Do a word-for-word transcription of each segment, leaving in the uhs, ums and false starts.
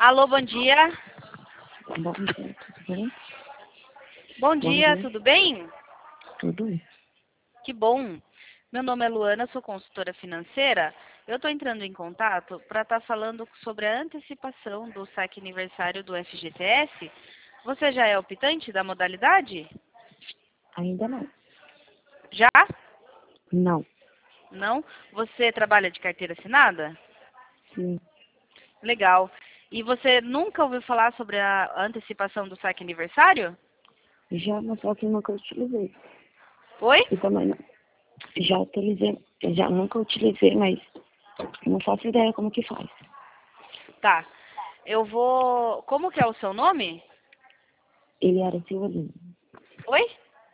Alô, bom dia. Bom dia, tudo bem? Bom Bom dia, dia, tudo bem? tudo bem. Que bom. Meu nome é Luana, sou consultora financeira. Eu estou entrando em contato para estar falando sobre a antecipação do saque aniversário do F G T S. Você já é optante da modalidade? Ainda não. Já? Não. Não? Você trabalha de carteira assinada? Sim. Legal. E você nunca ouviu falar sobre a antecipação do saque aniversário? Já, mas só que nunca utilizei. Oi? E também não. Já utilizei, já nunca utilizei, mas não faço ideia como que faz. Tá. Eu vou... Como que é o seu nome? Eliara Silva Lima. Oi?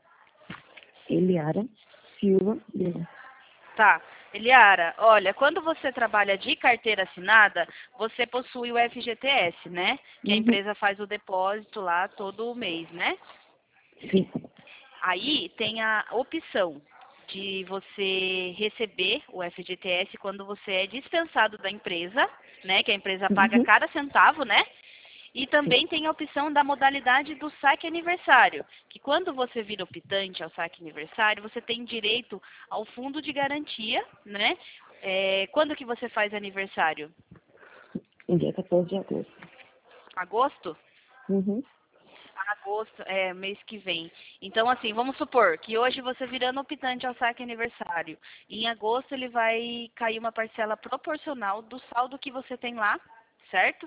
Eliara Silva Lima. Tá. Eliara, olha, quando você trabalha de carteira assinada, você possui o F G T S, né? Que a Uhum. empresa faz o depósito lá todo mês, né? Sim. Aí tem a opção de você receber o F G T S quando você é dispensado da empresa, né? Que a empresa paga Uhum. cada centavo, né? E Sim. também tem a opção da modalidade do saque aniversário, que quando você vira optante ao saque aniversário, você tem direito ao fundo de garantia, né? É, quando que você faz aniversário? No dia quatorze de agosto. Agosto? Uhum. Agosto, é, mês que vem. Então, assim, vamos supor que hoje você virando optante ao saque aniversário. Em agosto ele vai cair uma parcela proporcional do saldo que você tem lá, certo?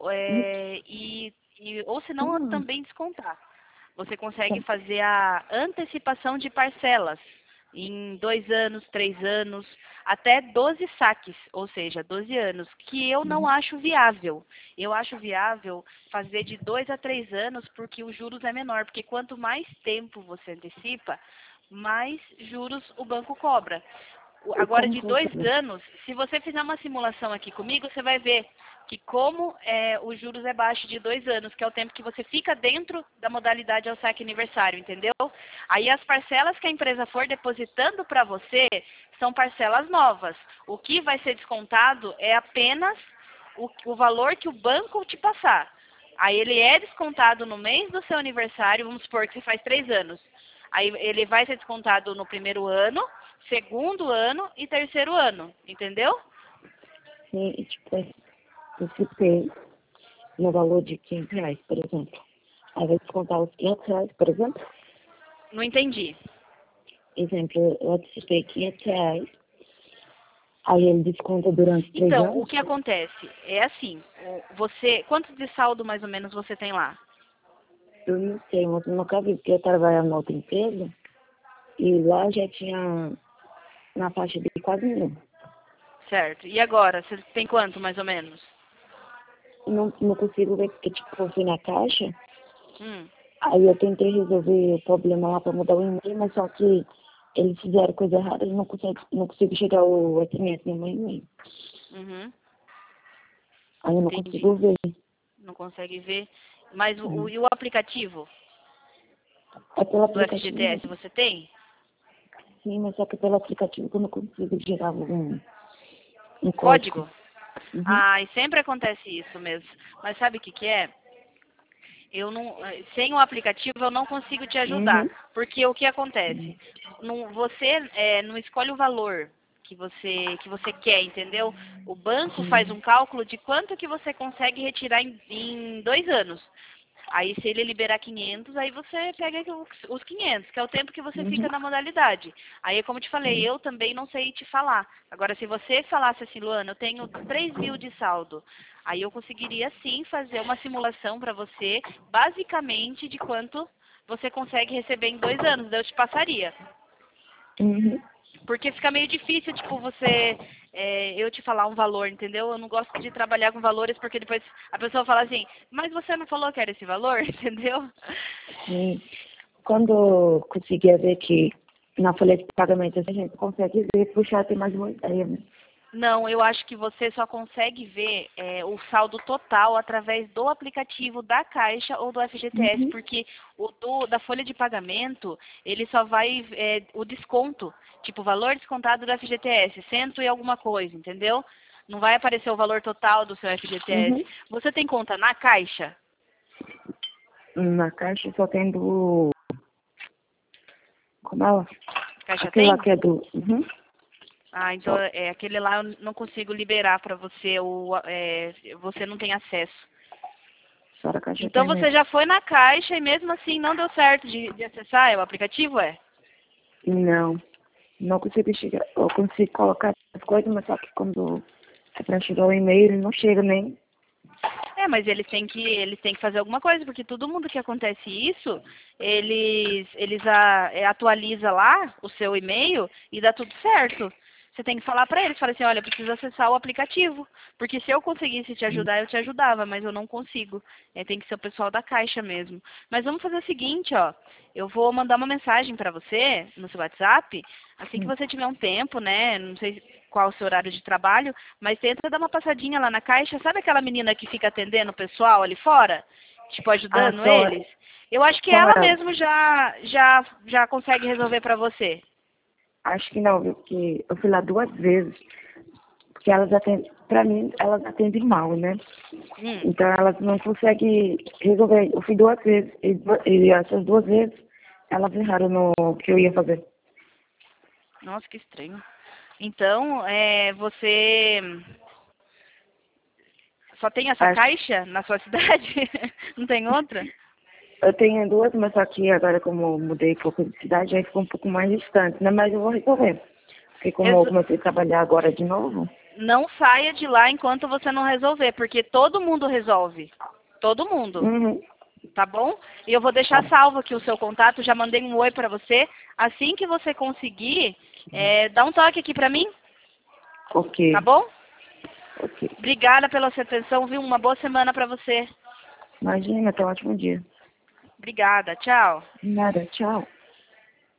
É, e, e, ou se não, Ah, também descontar. Você consegue tá. fazer a antecipação de parcelas em dois anos, três anos, até doze saques, ou seja, doze anos, que eu não Uhum. acho viável. Eu acho viável fazer de dois a três anos, porque os juros é menor, porque quanto mais tempo você antecipa, mais juros o banco cobra. O- E Agora, como de dois funciona? anos, se você fizer uma simulação aqui comigo, você vai ver que como é, os juros é baixo de dois anos, que é o tempo que você fica dentro da modalidade ao saque aniversário, entendeu? Aí as parcelas que a empresa for depositando para você são parcelas novas. O que vai ser descontado é apenas o, o valor que o banco te passar. Aí ele é descontado no mês do seu aniversário, vamos supor que você faz três anos. Aí ele vai ser descontado no primeiro ano, segundo ano e terceiro ano, entendeu? Sim, e tipo, eu citei no valor de quinhentos reais, por exemplo. Aí vai descontar os quinhentos reais, por exemplo. Não entendi. Exemplo, eu antecipei quinhentos reais, aí ele desconta durante três Então, o anos. que acontece? É assim, o- você, quanto de saldo mais ou menos você tem lá? Eu não sei, mas eu nunca vi, porque eu trabalhava em outra empresa e lá já tinha na faixa de quase mil. Certo. E agora, você tem quanto mais ou menos? Não, não consigo ver, porque tipo, eu fui na caixa, Hum, aí eu tentei resolver o problema lá para mudar o e-mail, mas só que eles fizeram coisa errada e não consigo, não consigo chegar o S M S no meu e-mail. uhum, Aí eu não entendi. consigo ver. Não consegue ver. Mas o, o- Hum. e o aplicativo É pelo do aplicativo, F G T S você tem? sim, mas só que pelo aplicativo que eu não consigo gerar um, um código. Código? Uhum. Ah, e sempre acontece isso mesmo. Mas sabe o que que é? Eu não, eh, sem o aplicativo eu não consigo te ajudar, Uhum. porque o que acontece? Não, você eh, não escolhe o valor que você que você quer, entendeu? O banco faz Sim. um cálculo de quanto que você consegue retirar em, em dois anos. Aí se ele liberar quinhentos, aí você pega os os quinhentos, que é o tempo que você fica Uhum. na modalidade. Aí, como eu te falei, Sim. eu também não sei te falar. Agora, se você falasse assim, Luana, eu tenho três mil de saldo, aí eu conseguiria sim fazer uma simulação para você, basicamente de quanto você consegue receber em dois anos. Daí eu te passaria. Uhum. Porque fica meio difícil, tipo, você, é, eu te falar um valor, entendeu? Eu não gosto de trabalhar com valores porque depois a pessoa fala assim, mas você não falou que era esse valor, entendeu? Sim. Quando eu conseguia ver que na folha de pagamento a gente consegue ver, puxar, tem mais uma ideia, né? Não, eu acho que você só consegue ver é, o saldo total através do aplicativo da Caixa ou do F G T S, Uhum. porque o do, da folha de pagamento, ele só vai, é, o desconto, tipo, o valor descontado do F G T S, cento e alguma coisa, entendeu? Não vai aparecer o valor total do seu F G T S. Uhum. Você tem conta na Caixa? Na Caixa só tem do... Como é? Caixa Aquele tem? lá que é do... Uhum. Ah, então é, aquele lá eu não consigo liberar para você, o, é, você não tem acesso. Só da Caixa Então tem você mesmo. já foi na Caixa e mesmo assim não deu certo de, de acessar o aplicativo, é? Não. Não consigo chegar. Eu consigo colocar as coisas, mas só que quando é pra chegar o e-mail, ele não chega nem. É, mas eles têm que eles têm que fazer alguma coisa, porque todo mundo que acontece isso, eles eles a, é, atualiza lá o seu e-mail e dá tudo certo. Você tem que falar pra eles, fala assim, olha, preciso acessar o aplicativo, porque se eu conseguisse te ajudar, eu te ajudava, mas eu não consigo. É, tem que ser o pessoal da Caixa mesmo. Mas vamos fazer o seguinte, ó, eu vou mandar uma mensagem pra você no seu WhatsApp, assim que Hum. você tiver um tempo, né, não sei qual o seu horário de trabalho, mas tenta dar uma passadinha lá na Caixa. Sabe aquela menina que fica atendendo o pessoal ali fora? Tipo, Ah, ajudando só, eles? Eu acho que só ela ela. mesmo já, já, já consegue resolver pra você. Acho que não, viu? Porque eu fui lá duas vezes. Porque elas atendem, pra mim, elas atendem mal, né? Hum, Então elas não conseguem resolver. Eu fui duas vezes. E, du- e essas duas vezes, elas erraram no que eu ia fazer. nossa, que estranho. Então, é, você só tem essa Acho, Caixa na sua cidade? Não tem outra? eu tenho duas, mas só que agora como eu mudei um pouco de cidade, aí ficou um pouco mais distante, né? Mas eu vou resolver. Porque como eu Reso- comecei a trabalhar agora de novo, Não saia de lá enquanto você não resolver, porque todo mundo resolve. Todo mundo. uhum, Tá bom? E eu vou tá deixar bom. salvo aqui o seu contato, já mandei um oi pra você. Assim que você conseguir, é, dá um toque aqui pra mim, Ok, tá bom? ok. Obrigada pela sua atenção, viu? Uma boa semana pra você. Imagina, tá um ótimo dia. Obrigada, tchau. Nada, tchau.